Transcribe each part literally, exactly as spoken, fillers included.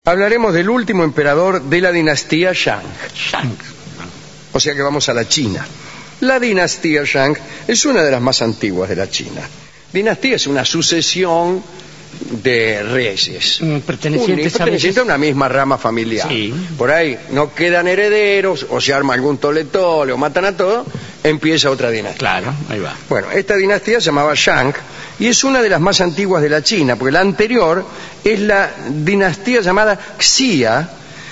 Hablaremos del último emperador de la dinastía Shang. Shang. O sea que vamos a la China. La dinastía Shang es una de las más antiguas de la China. Dinastía es una sucesión de reyes. Mm, pertenecientes, un, pertenecientes a una misma rama familiar. Sí. Por ahí no quedan herederos, o se arma algún tole-tole, o matan a todos, empieza otra dinastía. Claro, ahí va. Bueno, esta dinastía se llamaba Shang y es una de las más antiguas de la China, porque la anterior es la dinastía llamada Xia,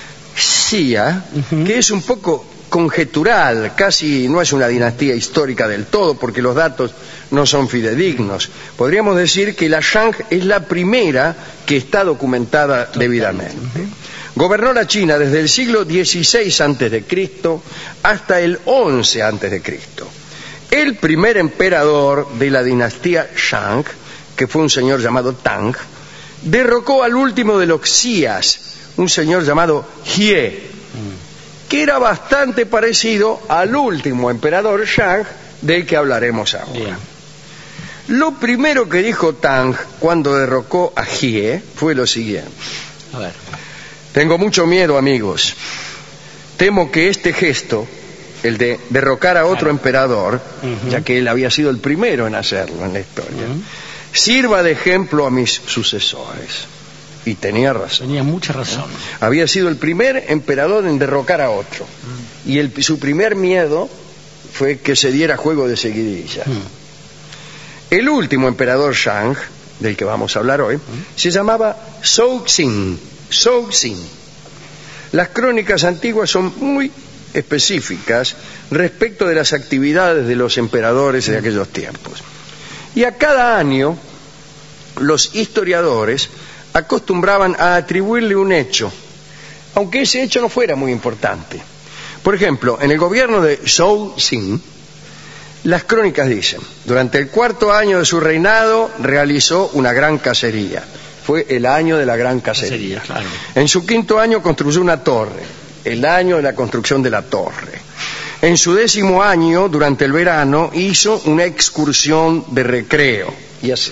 Xia, uh-huh. que es un poco conjetural, casi no es una dinastía histórica del todo, porque los datos no son fidedignos. Podríamos decir que la Shang es la primera que está documentada Total. debidamente. Uh-huh. Gobernó la China desde el siglo dieciséis antes de Cristo hasta el once antes de Cristo. El primer emperador de la dinastía Shang, que fue un señor llamado Tang, derrocó al último de los Xias, un señor llamado Jie, que era bastante parecido al último emperador Shang del que hablaremos ahora. Bien. Lo primero que dijo Tang cuando derrocó a Jie fue lo siguiente. A ver. Tengo mucho miedo, amigos. Temo que este gesto, el de derrocar a otro claro. emperador, uh-huh. ya que él había sido el primero en hacerlo en la historia, uh-huh. sirva de ejemplo a mis sucesores. Y tenía razón. Tenía mucha razón. Había sido el primer emperador en derrocar a otro. Uh-huh. Y el, su primer miedo fue que se diera juego de seguidilla. Uh-huh. El último emperador Shang, del que vamos a hablar hoy, uh-huh. se llamaba Zhou Xin. Zhou Xin. Las crónicas antiguas son muy específicas respecto de las actividades de los emperadores de aquellos tiempos. Y a cada año los historiadores acostumbraban a atribuirle un hecho, aunque ese hecho no fuera muy importante. Por ejemplo, en el gobierno de Zhou Xin, las crónicas dicen: durante el cuarto año de su reinado realizó una gran cacería. Fue el año de la gran cacería. Claro. En su quinto año construyó una torre, el año de la construcción de la torre. En su décimo año, durante el verano, hizo una excursión de recreo, y así.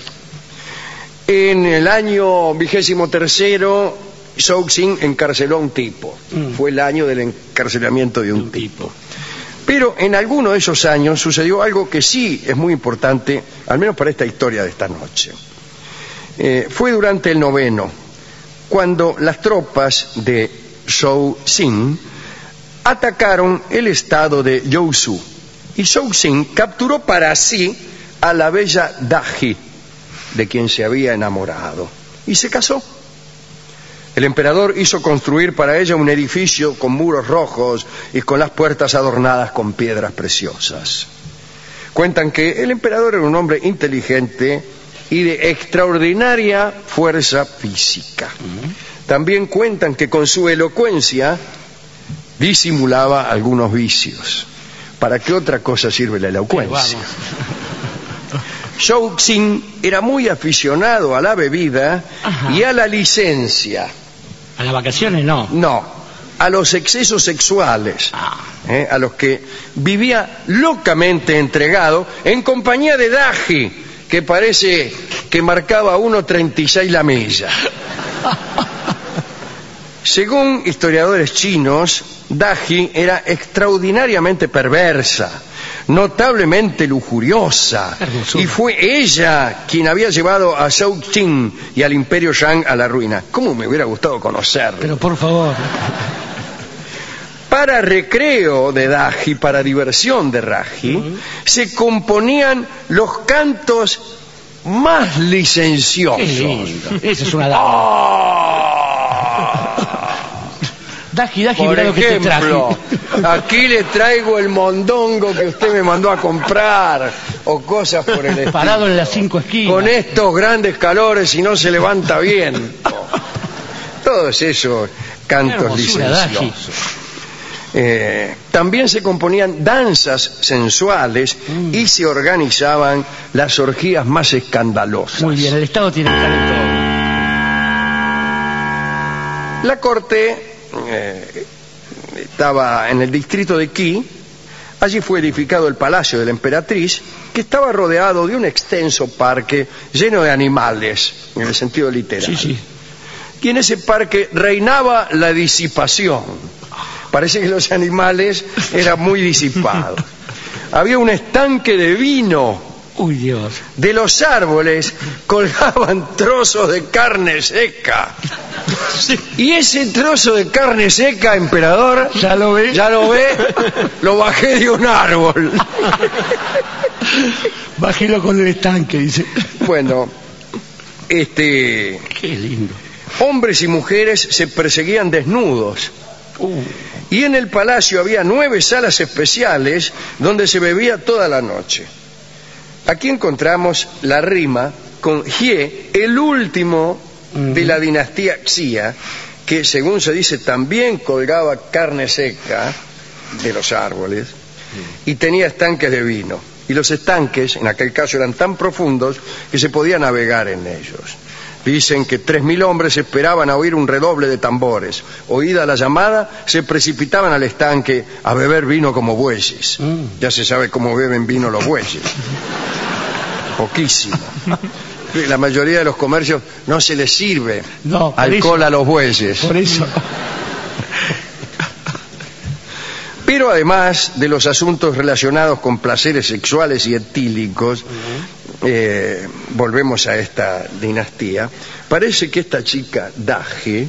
En el año vigésimo tercero, Zhou Xin encarceló a un tipo. Mm. Fue el año del encarcelamiento de un, un tipo. tipo. Pero en alguno de esos años sucedió algo que sí es muy importante, al menos para esta historia de esta noche. Eh, fue durante el noveno, cuando las tropas de Zhou Xin atacaron el estado de Jiangsu, y Zhou Xin capturó para sí a la bella Daji, de quien se había enamorado, y se casó. El emperador hizo construir para ella un edificio con muros rojos y con las puertas adornadas con piedras preciosas. Cuentan que el emperador era un hombre inteligente y de extraordinaria fuerza física. También cuentan que con su elocuencia disimulaba algunos vicios. ¿Para qué otra cosa sirve la elocuencia? Zhou Xin era muy aficionado a la bebida Ajá. y a la licencia. ¿A las vacaciones no? No, a los excesos sexuales, ah. eh, a los que vivía locamente entregado en compañía de Daji, que parece que marcaba uno treinta y seis la milla. Según historiadores chinos, Daji era extraordinariamente perversa, notablemente lujuriosa, y fue ella quien había llevado a Zhou Xin y al imperio Shang a la ruina. ¿Cómo me hubiera gustado conocerlo? Pero por favor. Para recreo de Daji, para diversión de Daji, uh-huh. se componían los cantos más licenciosos. Qué lindo. Eso es una dama. Oh. Daji, Daji, por mirá lo que te ejemplo, aquí le traigo el mondongo que usted me mandó a comprar, o cosas por el estilo. Parado en las cinco esquinas. Con estos grandes calores y no se levanta bien. Todos esos cantos licenciosos. Eh, también se componían danzas sensuales mm. y se organizaban las orgías más escandalosas. Muy bien, el Estado tiene que estar en todo. La corte eh, estaba en el distrito de Qi. Allí fue edificado el palacio de la emperatriz, que estaba rodeado de un extenso parque lleno de animales, en el sentido literal. Sí, sí. y en ese parque reinaba la disipación. Parece que los animales eran muy disipados. Había un estanque de vino. Uy, Dios. De los árboles colgaban trozos de carne seca. Sí. Y ese trozo de carne seca, emperador, ¿Ya lo ve? ¿Ya lo ve? Lo bajé de un árbol. Bájelo con el estanque, dice. Bueno, este... Qué lindo. hombres y mujeres se perseguían desnudos. Uh. Y en el palacio había nueve salas especiales donde se bebía toda la noche. Aquí encontramos la rima con Hie, el último uh-huh. de la dinastía Xia, que según se dice también colgaba carne seca de los árboles y tenía estanques de vino. Y los estanques en aquel caso eran tan profundos que se podía navegar en ellos. Dicen que tres mil hombres esperaban a oír un redoble de tambores. Oída la llamada, se precipitaban al estanque a beber vino como bueyes. Mm. Ya se sabe cómo beben vino los bueyes. Poquísimo. La mayoría de los comercios no se les sirve no, alcohol eso, a los bueyes. Por eso. Pero además de los asuntos relacionados con placeres sexuales y etílicos, uh-huh. eh, volvemos a esta dinastía, parece que esta chica Daje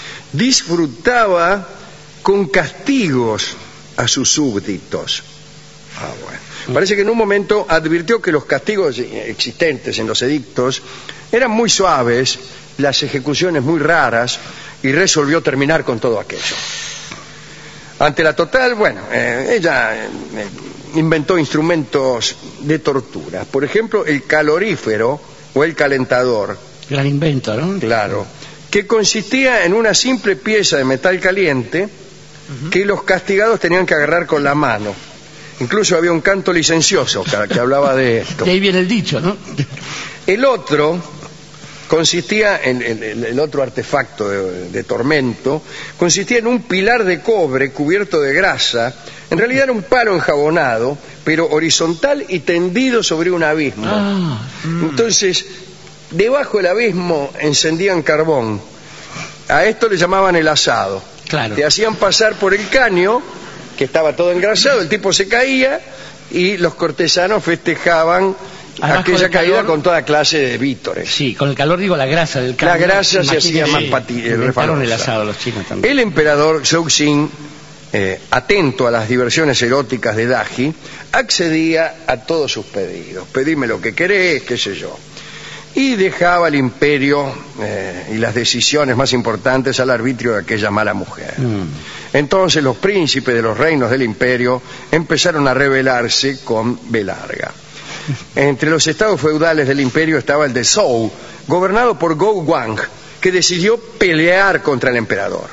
disfrutaba con castigos a sus súbditos. Ah, bueno. Parece que en un momento advirtió que los castigos existentes en los edictos eran muy suaves, las ejecuciones muy raras, y resolvió terminar con todo aquello. Ante la total, bueno, eh, ella eh, inventó instrumentos de tortura. Por ejemplo, el calorífero o el calentador. Gran invento, ¿no? Claro. Que consistía en una simple pieza de metal caliente uh-huh. que los castigados tenían que agarrar con la mano. Incluso había un canto licencioso que hablaba de esto. De ahí viene el dicho, ¿no? El otro consistía en, en, en el otro artefacto de, de tormento, consistía en un pilar de cobre cubierto de grasa. En realidad era un palo enjabonado, pero horizontal y tendido sobre un abismo. Ah, mm. Entonces, debajo del abismo encendían carbón. A esto le llamaban el asado. Claro. Te hacían pasar por el caño, que estaba todo engrasado, el tipo se caía y los cortesanos festejaban Además, aquella caída calor, con toda clase de vítores. Sí, con el calor digo la grasa del calor. La grasa se hacía más patinosa. El asado los chinos también. El emperador Zhou-Xin, eh, atento a las diversiones eróticas de Daji, accedía a todos sus pedidos. Pedime lo que querés, qué sé yo. Y dejaba el imperio eh, y las decisiones más importantes al arbitrio de aquella mala mujer. Mm. Entonces los príncipes de los reinos del imperio empezaron a rebelarse con B larga. Entre los estados feudales del imperio estaba el de Zhou, gobernado por Gou Wang, que decidió pelear contra el emperador.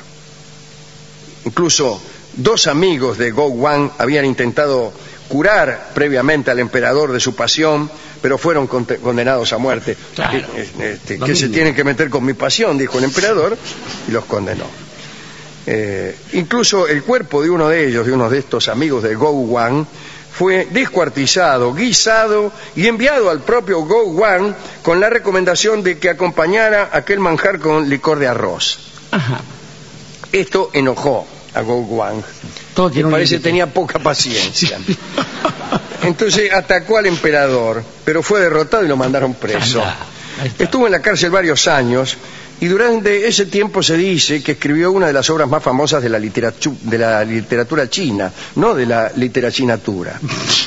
Incluso dos amigos de Gou Wang habían intentado curar previamente al emperador de su pasión, pero fueron condenados a muerte. Claro. Este, que se tienen que meter con mi pasión, dijo el emperador, y los condenó. Eh, incluso el cuerpo de uno de ellos, de uno de estos amigos de Gou Wang, fue descuartizado, guisado y enviado al propio Gou Wang con la recomendación de que acompañara aquel manjar con licor de arroz. Ajá. Esto enojó a Gou Wang. Todo tiene que parece que tenía poca paciencia. Sí. Entonces atacó al emperador, pero fue derrotado y lo mandaron preso. Estuvo en la cárcel varios años y durante ese tiempo se dice que escribió una de las obras más famosas de la, literatura, de la literatura china, no de la literachinatura.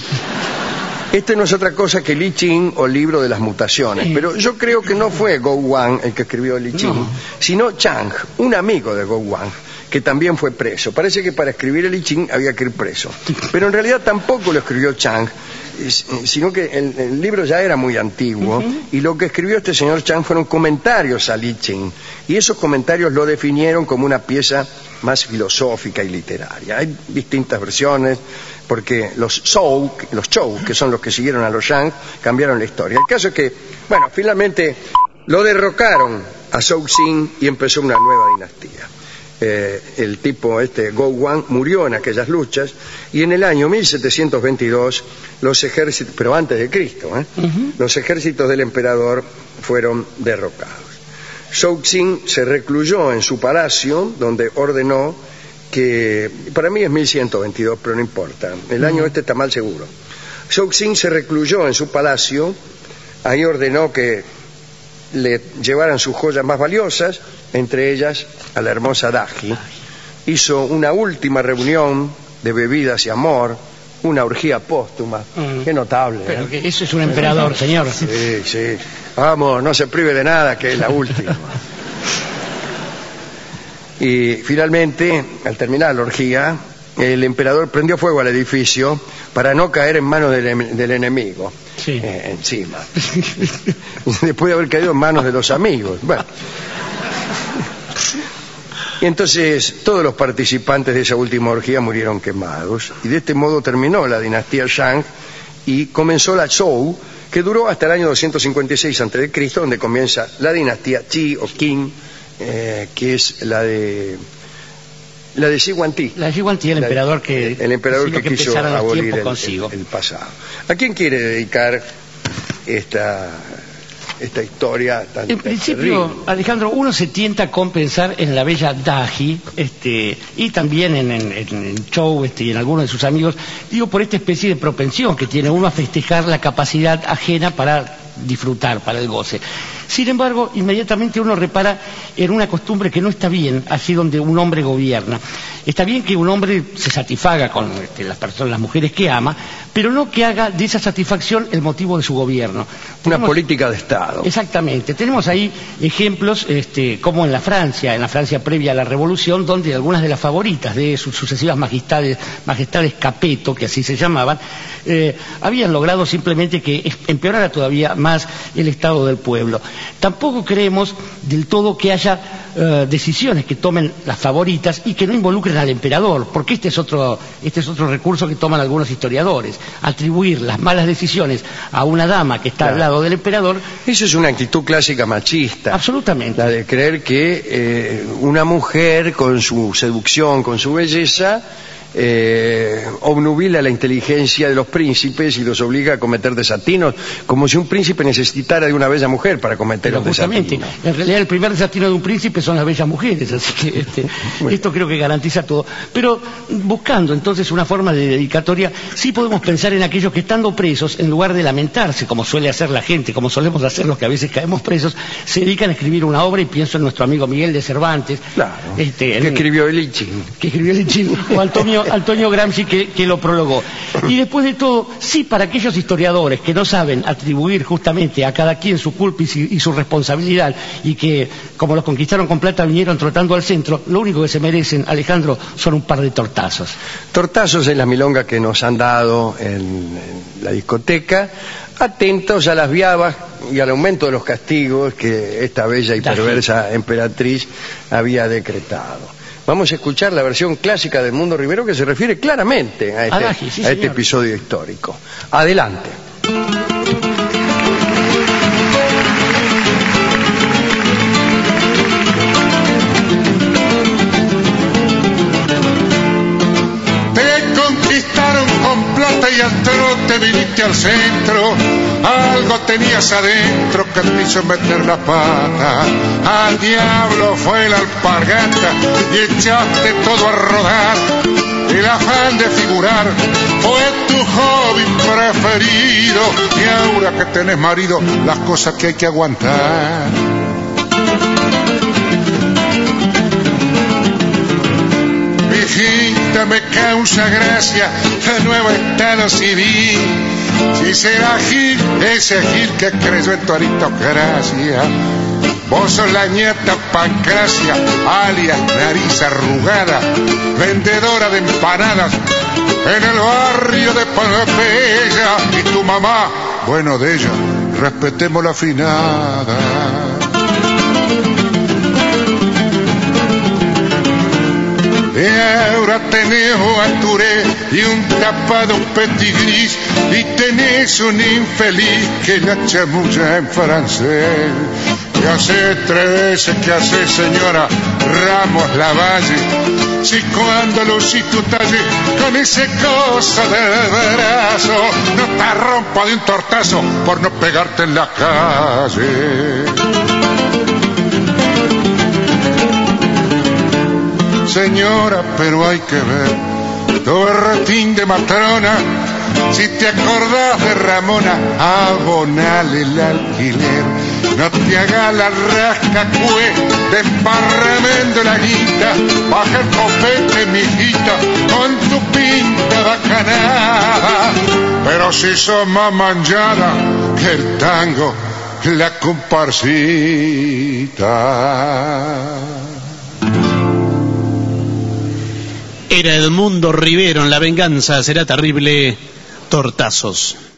Este no es otra cosa que Li Qing o Libro de las Mutaciones, pero yo creo que no fue Gou Wang el que escribió Li Qing, no. sino Chang, un amigo de Gou Wang, que también fue preso. Parece que para escribir el Li Qing había que ir preso, pero en realidad tampoco lo escribió Chang, sino que el, el libro ya era muy antiguo uh-huh. y lo que escribió este señor Chang fueron comentarios a Li Qing, y esos comentarios lo definieron como una pieza más filosófica y literaria. Hay distintas versiones, porque los Zhou, los Zhou, que son los que siguieron a los Shang, cambiaron la historia. El caso es que, bueno, finalmente lo derrocaron a Zhou-Xin y empezó una nueva dinastía. Eh, el tipo este Gou Wang murió en aquellas luchas y en el año mil setecientos veintidós los ejércitos, pero antes de Cristo, ¿eh? uh-huh. los ejércitos del emperador fueron derrocados. Shouxin se recluyó en su palacio, donde ordenó que, para mí es mil ciento veintidós, pero no importa, el año este está mal seguro. Shouxin se recluyó en su palacio, ahí ordenó que le llevaran sus joyas más valiosas, entre ellas a la hermosa Daji. Hizo una última reunión de bebidas y amor, una orgía póstuma. Mm. Qué notable. Pero ¿eh? que eso es un emperador, señor. Sí, sí. Vamos, no se prive de nada, que es la última. Y finalmente, al terminar la orgía, el emperador prendió fuego al edificio para no caer en manos del, del enemigo. Sí. Eh, encima. Después de haber caído en manos de los amigos. Bueno. Y entonces todos los participantes de esa última orgía murieron quemados. Y de este modo terminó la dinastía Shang y comenzó la Zhou, que duró hasta el año doscientos cincuenta y seis antes de Cristo, donde comienza la dinastía Qi o Qing, eh, que es la de la de Xi Guangdi. La de Xi Guangdi, el emperador que el emperador que, que quiso abolir el, el, el pasado. ¿A quién quiere dedicar esta esta historia tan En principio, terrible? Alejandro, uno se tienta con pensar en la bella Daji, este, y también en, en, en Chou este, y en algunos de sus amigos, digo, por esta especie de propensión que tiene uno a festejar la capacidad ajena para disfrutar, para el goce. Sin embargo, inmediatamente uno repara en una costumbre que no está bien, así donde un hombre gobierna. Está bien que un hombre se satisfaga con este, las personas, las mujeres que ama, pero no que haga de esa satisfacción el motivo de su gobierno. Tenemos, una política de Estado. Exactamente. Tenemos ahí ejemplos, este, como en la Francia, en la Francia previa a la Revolución, donde algunas de las favoritas de sus sucesivas majestades, majestades Capeto, que así se llamaban, eh, habían logrado simplemente que empeorara todavía más el estado del pueblo. Tampoco creemos del todo que haya eh, decisiones que tomen las favoritas y que no involucren al emperador, porque este es otro, este es otro recurso que toman algunos historiadores, atribuir las malas decisiones a una dama que está claro. al lado del emperador. Eso es una actitud clásica machista. Absolutamente. La de creer que eh, una mujer con su seducción, con su belleza, Eh, obnubila la inteligencia de los príncipes y los obliga a cometer desatinos, como si un príncipe necesitara de una bella mujer para cometer Pero un justamente, desatino. En realidad el primer desatino de un príncipe son las bellas mujeres, así que este, bueno. esto creo que garantiza todo. Pero buscando entonces una forma de dedicatoria, sí podemos pensar en aquellos que estando presos, en lugar de lamentarse, como suele hacer la gente, como solemos hacer los que a veces caemos presos, se dedican a escribir una obra, y pienso en nuestro amigo Miguel de Cervantes. Claro, este, que en, escribió el Ichin. Que escribió el Ichin, o Antonio Antonio Gramsci que, que lo prologó. Y después de todo, sí, para aquellos historiadores que no saben atribuir justamente a cada quien su culpa y su, y su responsabilidad, y que, como los conquistaron con plata, vinieron trotando al centro, lo único que se merecen, Alejandro, son un par de tortazos. Tortazos es la milonga que nos han dado en, en la discoteca, atentos a las viabas y al aumento de los castigos que esta bella y perversa emperatriz había decretado. Vamos a escuchar la versión clásica del Mundo Rivero, que se refiere claramente a este, Adaji, sí, a este episodio histórico. Adelante. Te conquistaron con plata y al trote viniste al centro. Algo tenías adentro que te hizo meter la pata. Al diablo fue la alpargata y echaste todo a rodar. El afán de figurar fue tu hobby preferido. Y ahora que tenés marido, las cosas que hay que aguantar. Hijita, me causa gracia el nuevo estado civil. Si será Gil, ese Gil que creyó en tu aristocracia. Vos sos la nieta Pancracia, alias nariz arrugada, vendedora de empanadas en el barrio de Pompeya. Y tu mamá, bueno de ella, respetemos la afinada. Y ahora tenés un aturé y un tapado petigris, y tenés un infeliz que la chamulla en francés. ¿Qué hace tres veces que hace, señora Ramos Lavalle? Si cuando lucí tu talle con ese coso del brazo, no te rompa de un tortazo por no pegarte en la calle. señora, pero hay que ver tu berretín de matrona. Si te acordás de Ramona, abonale el alquiler. No te hagas la rasca, cue, desparramando la guita. Baja el copete, mijita, con tu pinta bacanada. Pero si sos más manchada que el tango, la comparsita. Era Edmundo Rivero en La venganza será terrible. Tortazos.